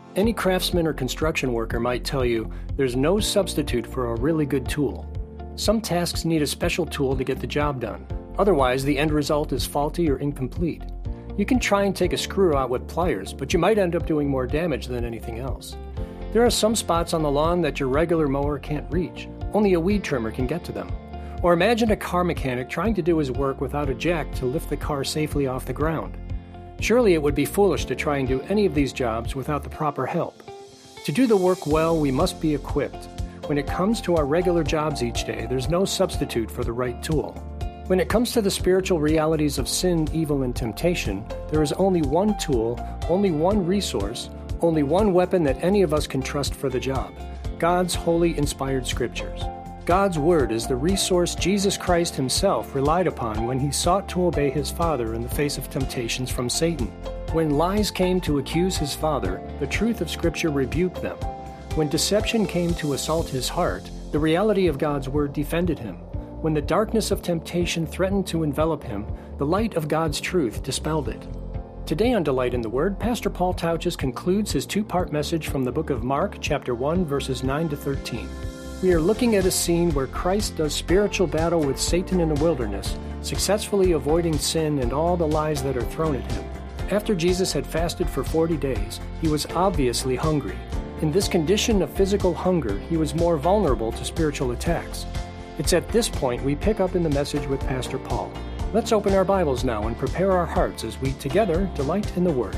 Any craftsman or construction worker might tell you there's no substitute for a really good tool. Some tasks need a special tool to get the job done. Otherwise, the end result is faulty or incomplete. You can try and take a screw out with pliers, but you might end up doing more damage than anything else. There are some spots on the lawn that your regular mower can't reach. Only a weed trimmer can get to them. Or imagine a car mechanic trying to do his work without a jack to lift the car safely off the ground. Surely it would be foolish to try and do any of these jobs without the proper help. To do the work well, we must be equipped. When it comes to our regular jobs each day, there's no substitute for the right tool. When it comes to the spiritual realities of sin, evil, and temptation, there is only one tool, only one resource, only one weapon that any of us can trust for the job: God's holy, inspired scriptures. God's Word is the resource Jesus Christ himself relied upon when he sought to obey his Father in the face of temptations from Satan. When lies came to accuse his Father, the truth of Scripture rebuked them. When deception came to assault his heart, the reality of God's Word defended him. When the darkness of temptation threatened to envelop him, the light of God's truth dispelled it. Today on Delight in the Word, Pastor Paul Tauches concludes his two-part message from the book of Mark, chapter 1, verses 9 to 13. We are looking at a scene where Christ does spiritual battle with Satan in the wilderness, successfully avoiding sin and all the lies that are thrown at him. After Jesus had fasted for 40 days, he was obviously hungry. In this condition of physical hunger, he was more vulnerable to spiritual attacks. It's at this point we pick up in the message with Pastor Paul. Let's open our Bibles now and prepare our hearts as we together delight in the Word.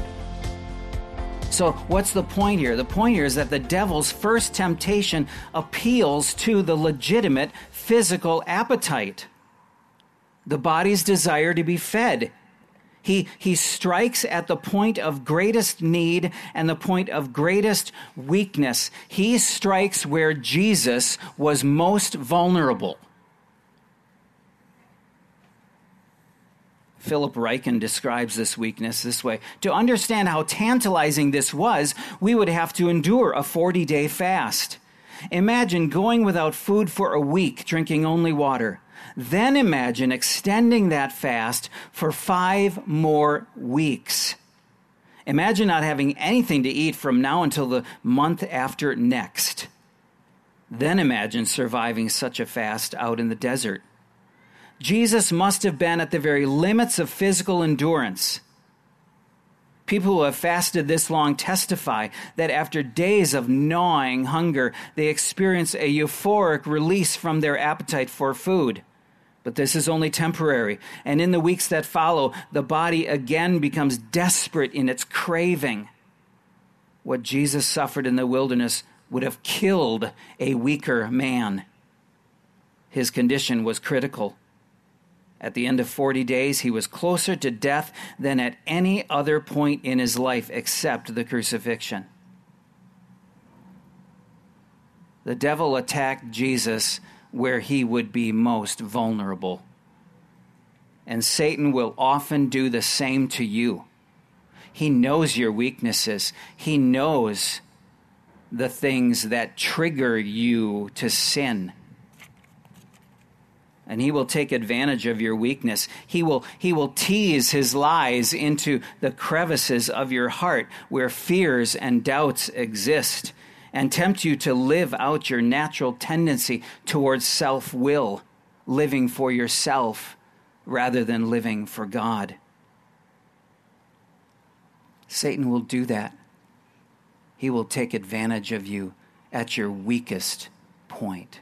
So what's the point here? The point here is that the devil's first temptation appeals to the legitimate physical appetite, the body's desire to be fed. He strikes at the point of greatest need and the point of greatest weakness. He strikes where Jesus was most vulnerable. Philip Ryken describes this weakness this way: to understand how tantalizing this was, we would have to endure a 40-day fast. Imagine going without food for a week, drinking only water. Then imagine extending that fast for 5 more weeks. Imagine not having anything to eat from now until the month after next. Then imagine surviving such a fast out in the desert. Jesus must have been at the very limits of physical endurance. People who have fasted this long testify that after days of gnawing hunger, they experience a euphoric release from their appetite for food. But this is only temporary, and in the weeks that follow, the body again becomes desperate in its craving. What Jesus suffered in the wilderness would have killed a weaker man. His condition was critical. At the end of 40 days, he was closer to death than at any other point in his life except the crucifixion. The devil attacked Jesus where he would be most vulnerable. And Satan will often do the same to you. He knows your weaknesses. He knows the things that trigger you to sin. And he will take advantage of your weakness. He will tease his lies into the crevices of your heart where fears and doubts exist, and tempt you to live out your natural tendency towards self-will, living for yourself rather than living for God. Satan will do that. He will take advantage of you at your weakest point.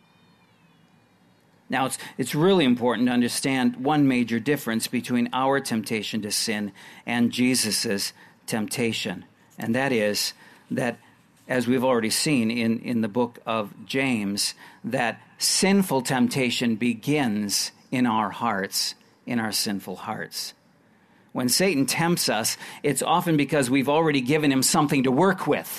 Now, it's really important to understand one major difference between our temptation to sin and Jesus' temptation. And that is that, as we've already seen in the book of James, that sinful temptation begins in our hearts, in our sinful hearts. When Satan tempts us, it's often because we've already given him something to work with,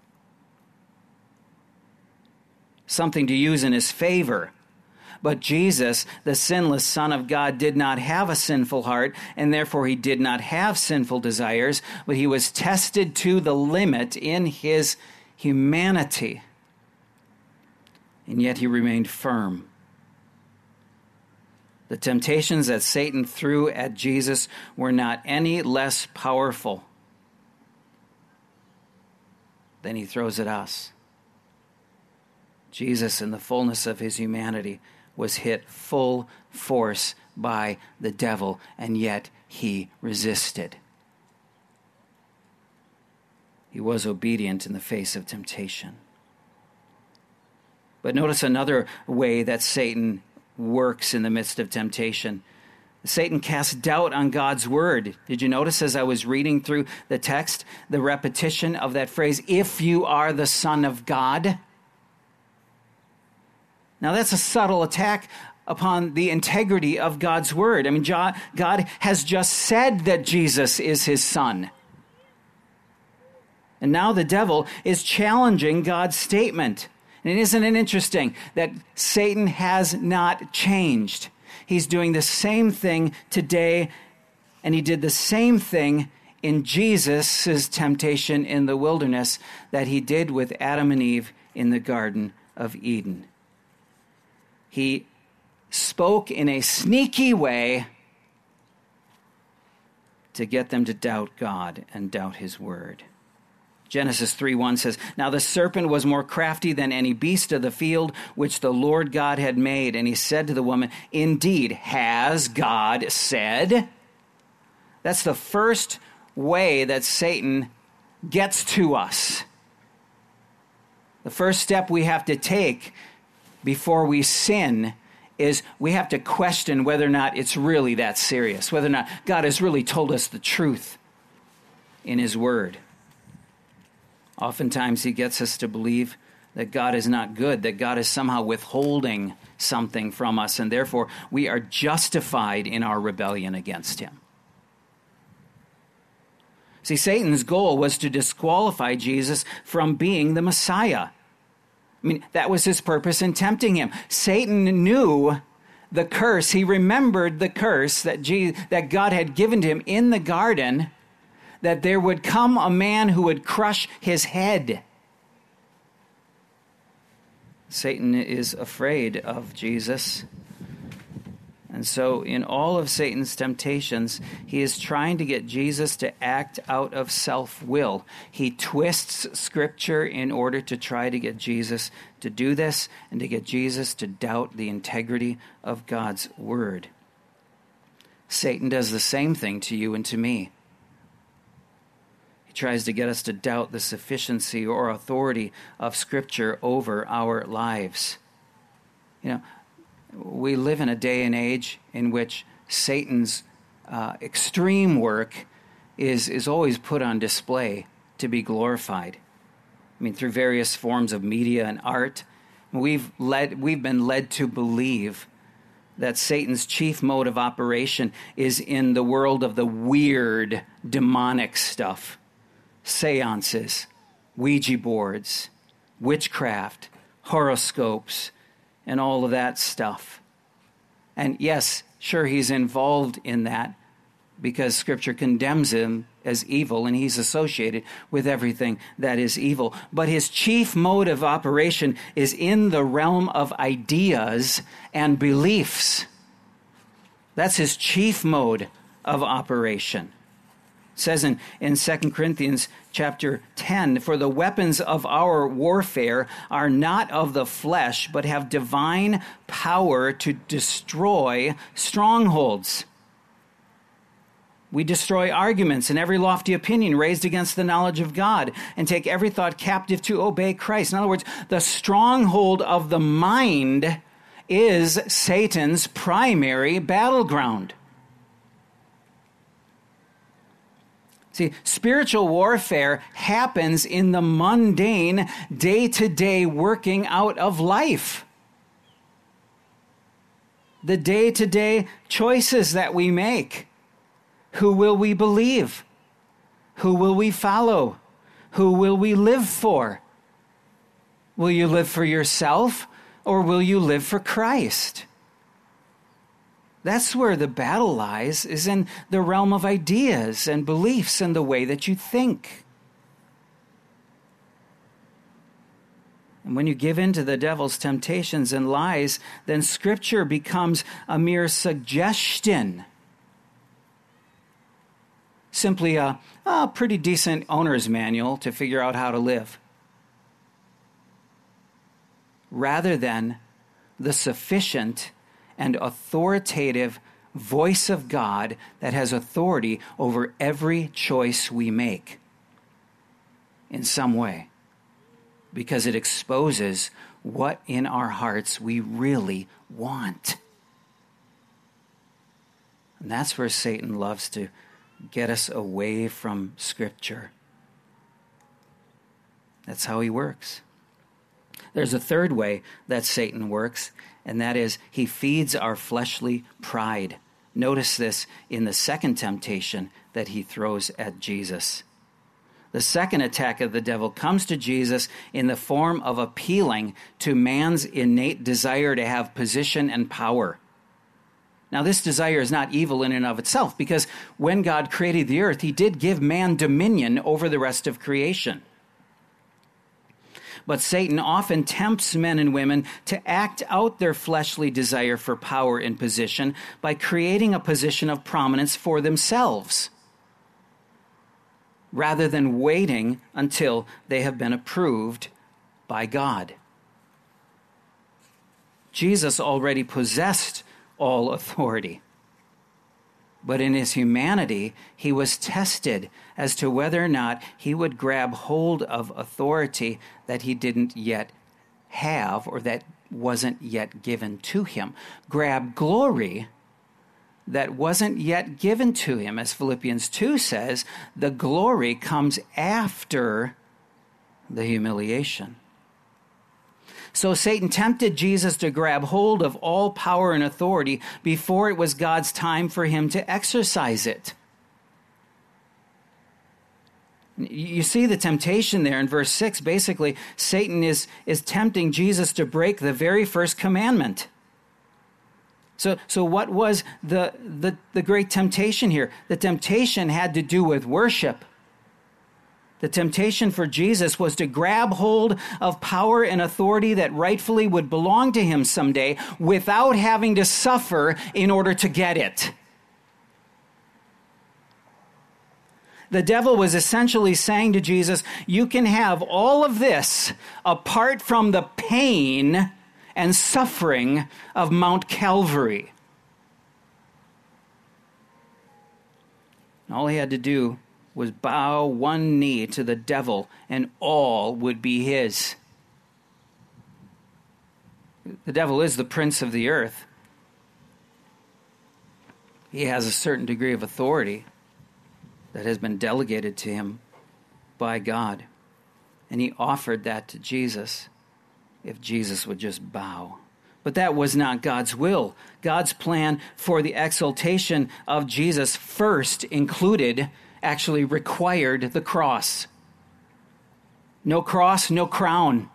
something to use in his favor. But Jesus, the sinless Son of God, did not have a sinful heart, and therefore he did not have sinful desires, but he was tested to the limit in his humanity. And yet he remained firm. The temptations that Satan threw at Jesus were not any less powerful. then he throws at us. Jesus, in the fullness of his humanity, was hit full force by the devil, and yet he resisted. He was obedient in the face of temptation. But notice another way that Satan works in the midst of temptation. Satan casts doubt on God's word. Did you notice as I was reading through the text, the repetition of that phrase, if you are the Son of God? Now that's a subtle attack upon the integrity of God's word. I mean, God has just said that Jesus is his Son. And now the devil is challenging God's statement. And isn't it interesting that Satan has not changed? He's doing the same thing today, and he did the same thing in Jesus' temptation in the wilderness that he did with Adam and Eve in the Garden of Eden. He spoke in a sneaky way to get them to doubt God and doubt his word. Genesis 3:1 says, "Now the serpent was more crafty than any beast of the field which the Lord God had made. And he said to the woman, 'Indeed, has God said?'" That's the first way that Satan gets to us. The first step we have to take before we sin is we have to question whether or not it's really that serious, whether or not God has really told us the truth in his word. Oftentimes he gets us to believe that God is not good, that God is somehow withholding something from us, and therefore we are justified in our rebellion against him. See, Satan's goal was to disqualify Jesus from being the Messiah. I mean, that was his purpose in tempting him. Satan knew the curse. He remembered the curse that God had given to him in the garden, that there would come a man who would crush his head. Satan is afraid of Jesus. And so in all of Satan's temptations, he is trying to get Jesus to act out of self-will. He twists Scripture in order to try to get Jesus to do this and to get Jesus to doubt the integrity of God's word. Satan does the same thing to you and to me. He tries to get us to doubt the sufficiency or authority of Scripture over our lives. You know, we live in a day and age in which Satan's extreme work is always put on display to be glorified. I mean, through various forms of media and art, we've been led to believe that Satan's chief mode of operation is in the world of the weird, demonic stuff. Seances, Ouija boards, witchcraft, horoscopes, and all of that stuff. And yes, sure, he's involved in that because Scripture condemns him as evil, and he's associated with everything that is evil. But his chief mode of operation is in the realm of ideas and beliefs. That's his chief mode of operation. It says in 2 Corinthians chapter 10, "For the weapons of our warfare are not of the flesh, but have divine power to destroy strongholds." We destroy arguments and every lofty opinion raised against the knowledge of God, and take every thought captive to obey Christ. In other words, the stronghold of the mind is Satan's primary battleground. See, spiritual warfare happens in the mundane, day-to-day working out of life. The day-to-day choices that we make. Who will we believe? Who will we follow? Who will we live for? Will you live for yourself, or will you live for Christ? That's where the battle lies, is in the realm of ideas and beliefs and the way that you think. And when you give in to the devil's temptations and lies, then Scripture becomes a mere suggestion. Simply a pretty decent owner's manual to figure out how to live. rather than the sufficient and authoritative voice of God that has authority over every choice we make in some way, because it exposes what in our hearts we really want. And that's where Satan loves to get us away from Scripture. That's how he works. There's a third way that Satan works, and that is he feeds our fleshly pride. Notice this in the second temptation that he throws at Jesus. The second attack of the devil comes to Jesus in the form of appealing to man's innate desire to have position and power. Now, this desire is not evil in and of itself, because when God created the earth, he did give man dominion over the rest of creation. But Satan often tempts men and women to act out their fleshly desire for power and position by creating a position of prominence for themselves, rather than waiting until they have been approved by God. Jesus already possessed all authority, but in his humanity, he was tested as to whether or not he would grab hold of authority that he didn't yet have or that wasn't yet given to him. Grab glory that wasn't yet given to him. As Philippians 2 says, the glory comes after the humiliation. So Satan tempted Jesus to grab hold of all power and authority before it was God's time for him to exercise it. You see the temptation there in verse 6. Basically, Satan is tempting Jesus to break the very first commandment. So what was the great temptation here? The temptation had to do with worship. The temptation for Jesus was to grab hold of power and authority that rightfully would belong to him someday without having to suffer in order to get it. The devil was essentially saying to Jesus, you can have all of this apart from the pain and suffering of Mount Calvary. All he had to do was bow one knee to the devil, and all would be his. The devil is the prince of the earth. He has a certain degree of authority that has been delegated to him by God. And he offered that to Jesus if Jesus would just bow. But that was not God's will. God's plan for the exaltation of Jesus first actually required the cross. No cross, no crown.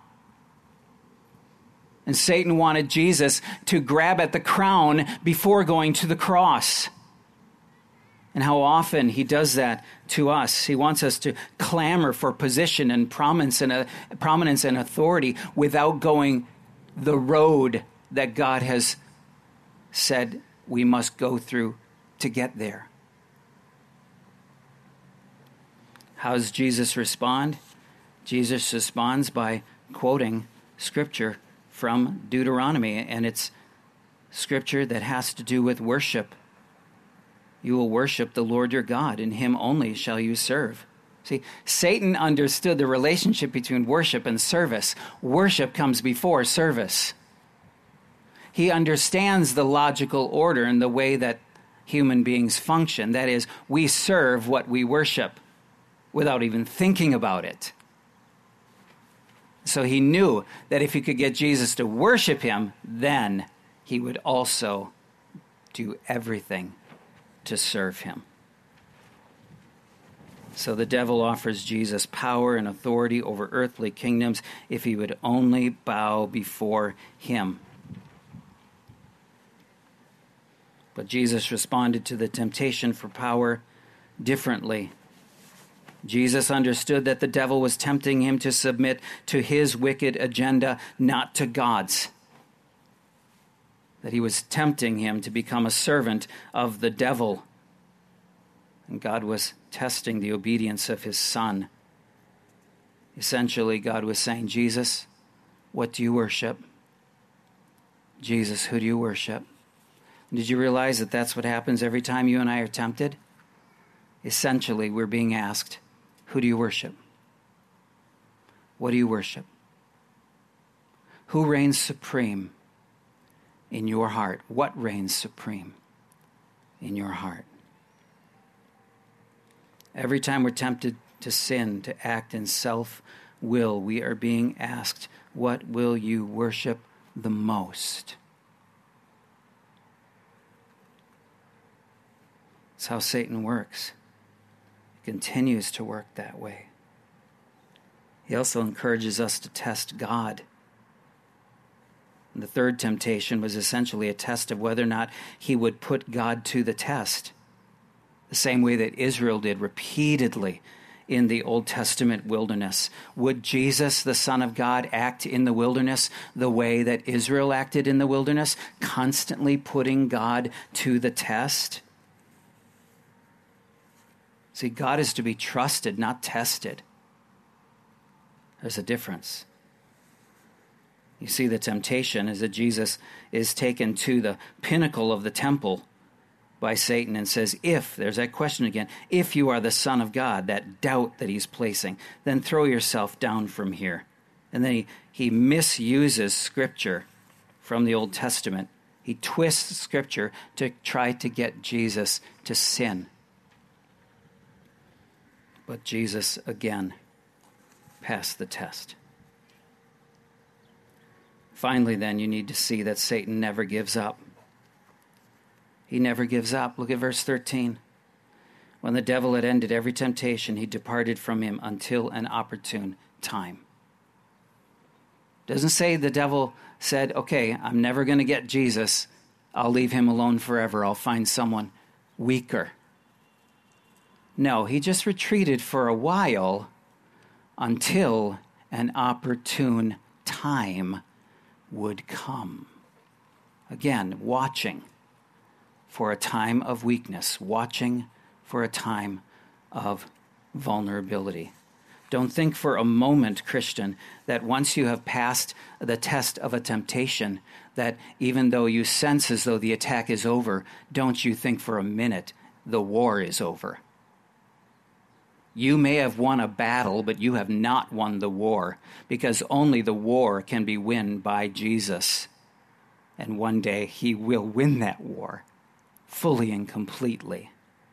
And Satan wanted Jesus to grab at the crown before going to the cross. And how often he does that to us. He wants us to clamor for position and prominence and authority without going the road that God has said we must go through to get there. How does Jesus respond? Jesus responds by quoting scripture from Deuteronomy, and it's scripture that has to do with worship. You will worship the Lord your God, and him only shall you serve. See, Satan understood the relationship between worship and service. Worship comes before service. He understands the logical order and the way that human beings function. That is, we serve what we worship without even thinking about it. So he knew that if he could get Jesus to worship him, then he would also do everything to serve him. So the devil offers Jesus power and authority over earthly kingdoms if he would only bow before him. But Jesus responded to the temptation for power differently. Jesus understood that the devil was tempting him to submit to his wicked agenda, not to God's. That he was tempting him to become a servant of the devil. And God was testing the obedience of his Son. Essentially, God was saying, Jesus, What do you worship? Jesus, who do you worship? Did you realize that that's what happens every time you and I are tempted? Essentially, we're being asked, who do you worship? What do you worship? Who reigns supreme in your heart? What reigns supreme in your heart? Every time we're tempted to sin, to act in self-will, we are being asked, what will you worship the most? That's how Satan works. He continues to work that way. He also encourages us to test God. And the third temptation was essentially a test of whether or not he would put God to the test, the same way that Israel did repeatedly in the Old Testament wilderness. Would Jesus, the Son of God, act in the wilderness the way that Israel acted in the wilderness, constantly putting God to the test? See, God is to be trusted, not tested. There's a difference. You see, the temptation is that Jesus is taken to the pinnacle of the temple by Satan and says, if, there's that question again, if you are the Son of God, that doubt that he's placing, then throw yourself down from here. And then he misuses Scripture from the Old Testament. He twists Scripture to try to get Jesus to sin. But Jesus, again, passed the test. Finally, then, you need to see that Satan never gives up. He never gives up. Look at verse 13. When the devil had ended every temptation, he departed from him until an opportune time. Doesn't say the devil said, okay, I'm never going to get Jesus. I'll leave him alone forever. I'll find someone weaker. No, he just retreated for a while until an opportune time would come. Again, watching for a time of weakness, watching for a time of vulnerability. Don't think for a moment, Christian, that once you have passed the test of a temptation, that even though you sense as though the attack is over, don't you think for a minute the war is over. You may have won a battle, but you have not won the war, because only the war can be won by Jesus. And one day he will win that war fully and completely.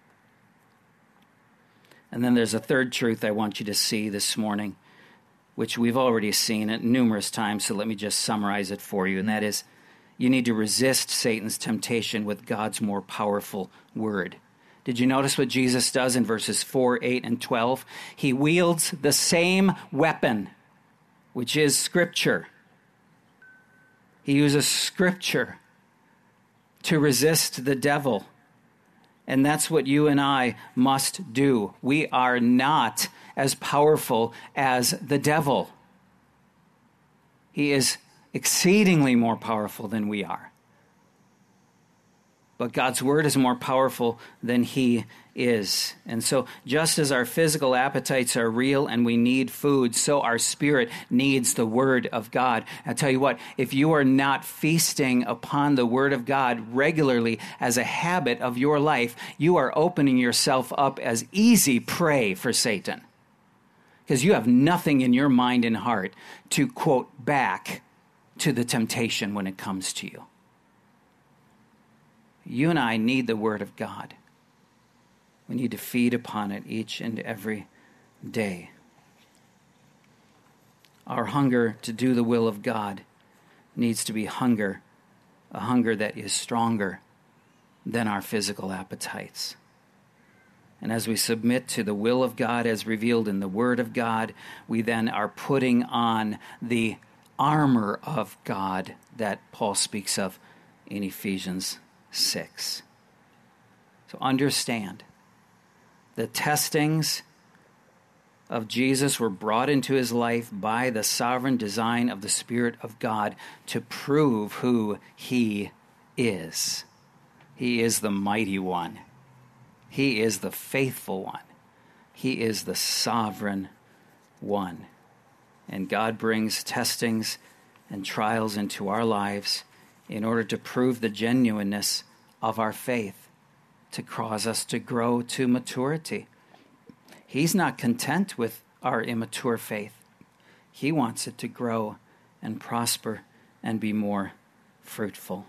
And then there's a third truth I want you to see this morning, which we've already seen it numerous times, so let me just summarize it for you, and that is, you need to resist Satan's temptation with God's more powerful word. Did you notice what Jesus does in verses 4, 8, and 12? He wields the same weapon, which is Scripture. He uses Scripture to resist the devil. And that's what you and I must do. We are not as powerful as the devil. He is exceedingly more powerful than we are. But God's word is more powerful than he is. And so just as our physical appetites are real and we need food, so our spirit needs the word of God. I'll tell you what, if you are not feasting upon the word of God regularly as a habit of your life, you are opening yourself up as easy prey for Satan. Because you have nothing in your mind and heart to quote back to the temptation when it comes to you. You and I need the word of God. We need to feed upon it each and every day. Our hunger to do the will of God needs to be hunger, a hunger that is stronger than our physical appetites. And as we submit to the will of God as revealed in the word of God, we then are putting on the armor of God that Paul speaks of in Ephesians 6. So understand, the testings of Jesus were brought into his life by the sovereign design of the Spirit of God to prove who he is. He is the mighty one. He is the faithful one. He is the sovereign one. And God brings testings and trials into our lives in order to prove the genuineness of our faith, to cause us to grow to maturity. He's not content with our immature faith. He wants it to grow and prosper and be more fruitful.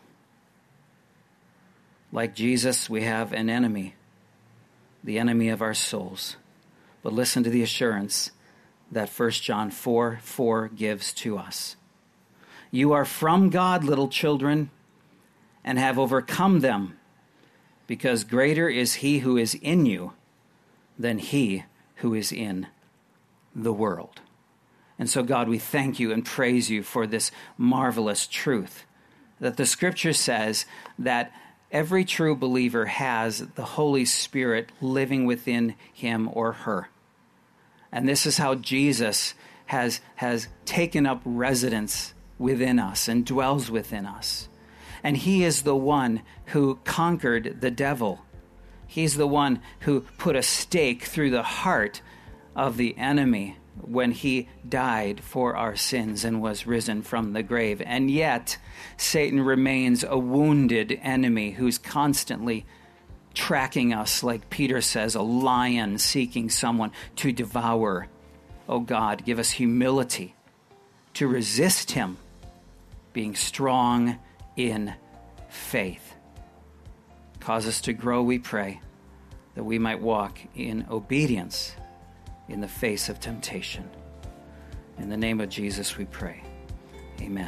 Like Jesus, we have an enemy, the enemy of our souls. But listen to the assurance that 1 John 4:4 gives to us. You are from God, little children, and have overcome them, because greater is he who is in you than he who is in the world. And so, God, we thank you and praise you for this marvelous truth, that the Scripture says that every true believer has the Holy Spirit living within him or her. And this is how Jesus has taken up residence within us and dwells within us. And he is the one who conquered the devil. He's the one who put a stake through the heart of the enemy when he died for our sins and was risen from the grave. And yet, Satan remains a wounded enemy who's constantly tracking us, like Peter says, a lion seeking someone to devour. Oh God, give us humility to resist him, being strong in faith. Cause us to grow, we pray, that we might walk in obedience in the face of temptation. In the name of Jesus we pray. Amen.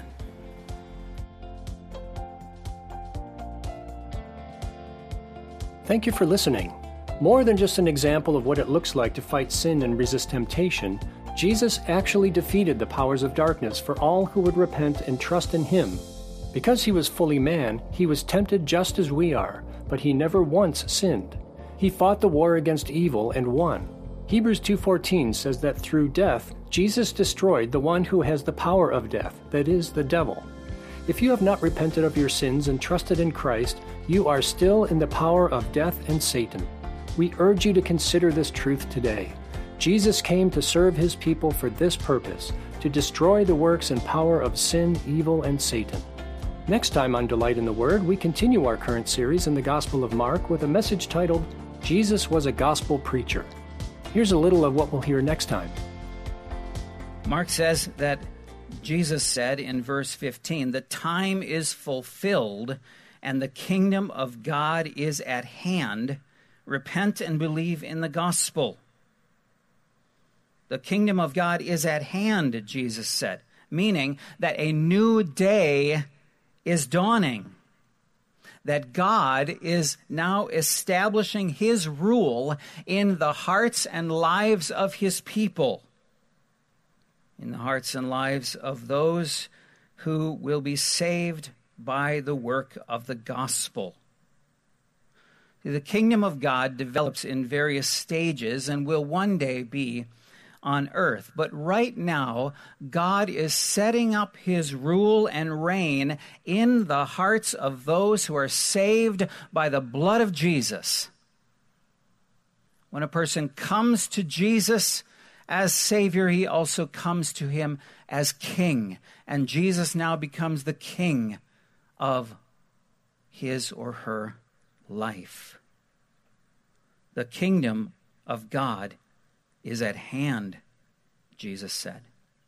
Thank you for listening. More than just an example of what it looks like to fight sin and resist temptation, Jesus actually defeated the powers of darkness for all who would repent and trust in him. Because he was fully man, he was tempted just as we are, but he never once sinned. He fought the war against evil and won. Hebrews 2:14 says that through death, Jesus destroyed the one who has the power of death, that is, the devil. If you have not repented of your sins and trusted in Christ, you are still in the power of death and Satan. We urge you to consider this truth today. Jesus came to serve his people for this purpose, to destroy the works and power of sin, evil, and Satan. Next time on Delight in the Word, we continue our current series in the Gospel of Mark with a message titled, Jesus Was a Gospel Preacher. Here's a little of what we'll hear next time. Mark says that Jesus said in verse 15, the time is fulfilled and the kingdom of God is at hand. Repent and believe in the gospel. The kingdom of God is at hand, Jesus said, meaning that a new day is dawning, that God is now establishing his rule in the hearts and lives of his people, in the hearts and lives of those who will be saved by the work of the gospel. The kingdom of God develops in various stages and will one day be on earth. But right now, God is setting up his rule and reign in the hearts of those who are saved by the blood of Jesus. When a person comes to Jesus as Savior, he also comes to him as King. And Jesus now becomes the King of his or her life. The kingdom of God is at hand, Jesus said.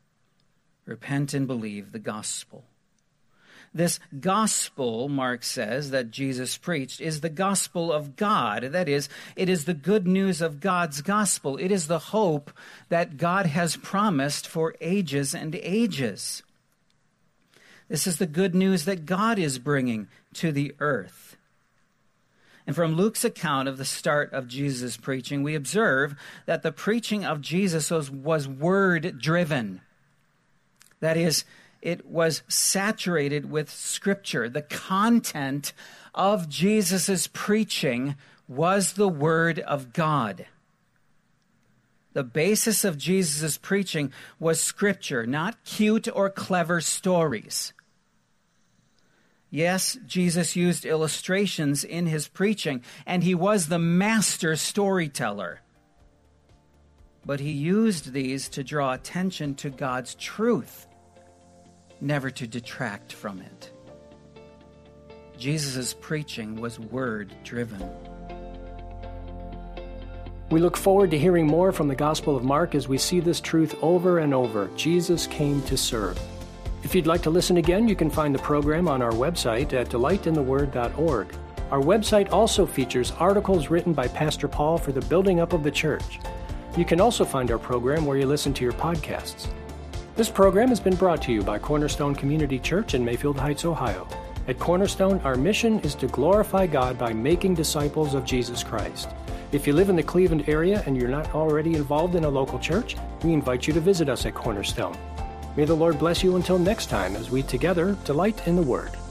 Repent and believe the gospel. This gospel, Mark says, that Jesus preached is the gospel of God. That is, it is the good news of God's gospel. It is the hope that God has promised for ages and ages. This is the good news that God is bringing to the earth. And from Luke's account of the start of Jesus' preaching, we observe that the preaching of Jesus was word-driven. That is, it was saturated with Scripture. The content of Jesus' preaching was the Word of God. The basis of Jesus' preaching was Scripture, not cute or clever stories. Yes, Jesus used illustrations in his preaching, and he was the master storyteller. But he used these to draw attention to God's truth. never to detract from it. Jesus' preaching was word-driven. We look forward to hearing more from the Gospel of Mark as we see this truth over and over. Jesus came to serve. If you'd like to listen again, you can find the program on our website at delightintheword.org. Our website also features articles written by Pastor Paul for the building up of the church. You can also find our program where you listen to your podcasts. This program has been brought to you by Cornerstone Community Church in Mayfield Heights, Ohio. At Cornerstone, our mission is to glorify God by making disciples of Jesus Christ. If you live in the Cleveland area and you're not already involved in a local church, we invite you to visit us at Cornerstone. May the Lord bless you until next time as we together delight in the Word.